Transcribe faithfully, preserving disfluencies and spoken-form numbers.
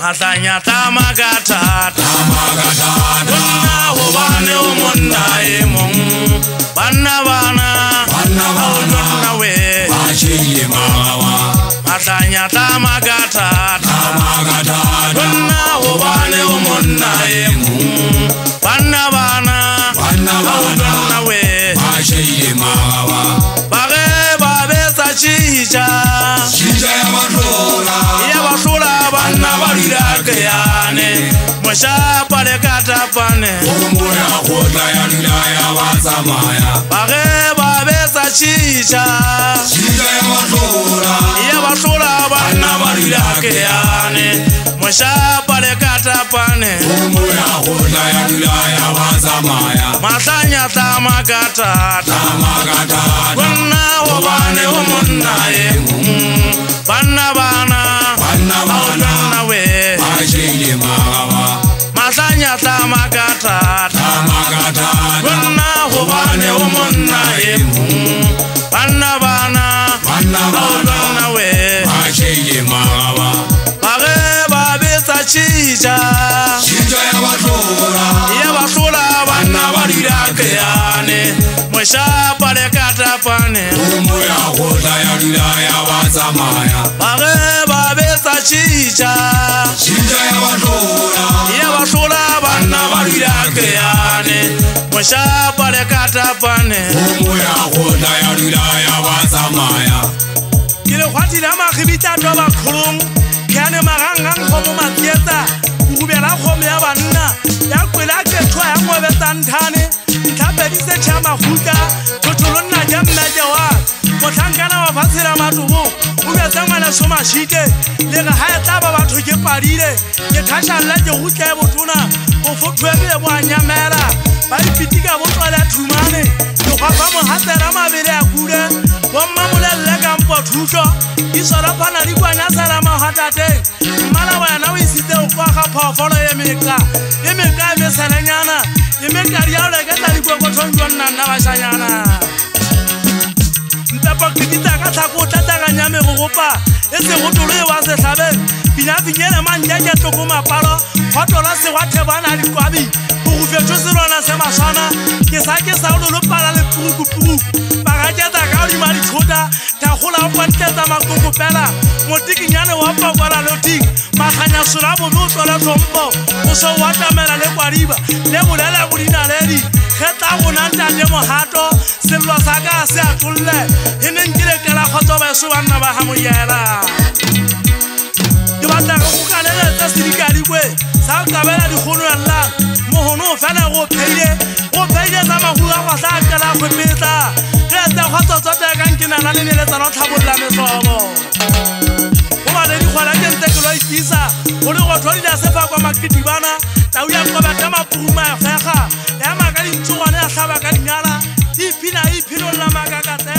Matanya tamakata tamakata Bonna hobane umonna emong Banna bana Banna bana we Bashi mawa Matanya tamakata tamakata Bonna hobane umonna emong Banna bana Banna bana we Bashi mawa Bare babe sa chicha Chicha ya basura Ya basura Banna barira kayane Mosha pare kata pane Umura kota ya nila ya wasamaya Bare babe sa chicha Chicha ya basura Ya basura Banna barira kayane Mosha pare kata pane Umura kota ya nila ya wasamaya Matanya tamakata tamakata Banna hobane umonna emu Banna bana Banna bana we Bashi mawa Matanya tamakata tamakata Banna hobane umonna emu Banna bana Banna bana we Bashi mawa Bare babe sa chicha Chicha ya basura Ya basura Banna barira kayane Mosha pare kata pane Umuya kota ya nila ya wasamaya Bare babe sa chicha Chicha ya basura Ya basura Banna barira kayane Mosha pare kata pane Umuya kota ya nila ya wasamaya Kile khwati la makhibita toba khulung Kane marangang khomo matieta Kubela khomo ya banna Ya kwela ke thwa ya ngobe tantane Tlapedi se chama khuka Totolonna ja mmeje wa Mothankana wa fasira matubo O be tsamana soma shite Le ga ha etla ba batho ke padile Ke thasha la ke hutle botona O fotwebe bo anyamela Ba ipitika bo tswala thumane Go ga ba mo hatera mabele a kule Bo mamole le ka mpo thuso Isora phana di kwanya sala ma hatate Mala wa na o isite o kwa ga phofolo ye meka Ye meka me salanyana Ye meka ya le ka tla go go thonjwa nna na bashanyana Ntapa kitita ka thako tlataka nyame go gopa e se go tolo e wa se hlabe Bina binyele manjeke tloko mapalo Khotola se wa thebana di kwabi Go go fetso se lona se masana Ke sa ke sa lo lo pala le puruku puruku Bagajeta ka di mari thota Ta gola o panteta makoko pela Motiki nyane wa pa kwala lotik Makhanya sura bo bo tsola tlompo O so wa tamela le kwariba Le bolela bodina ledi Kheta go nanta le mohato Selwa sa ka se atolle E ne nkile kala khotso ba so banna ba ha moyela Ke batla go kalele tsa sirikadi kwe Sa ka bela di khono alla Mohono fela go pheile Go pheile tsa mahula go sa kala go peta Ke tsa khotso tsota ka nkina la le le tsa lo tlhabolla mesobo O ba le di khwala ke ntse ke lo ikisa O le go thodi da sefa kwa makitibana Ta uya kwa ba ka mapuruma ya fega Ya makali ntshogane ya hlaba ka dingala Ipina ipino la makakate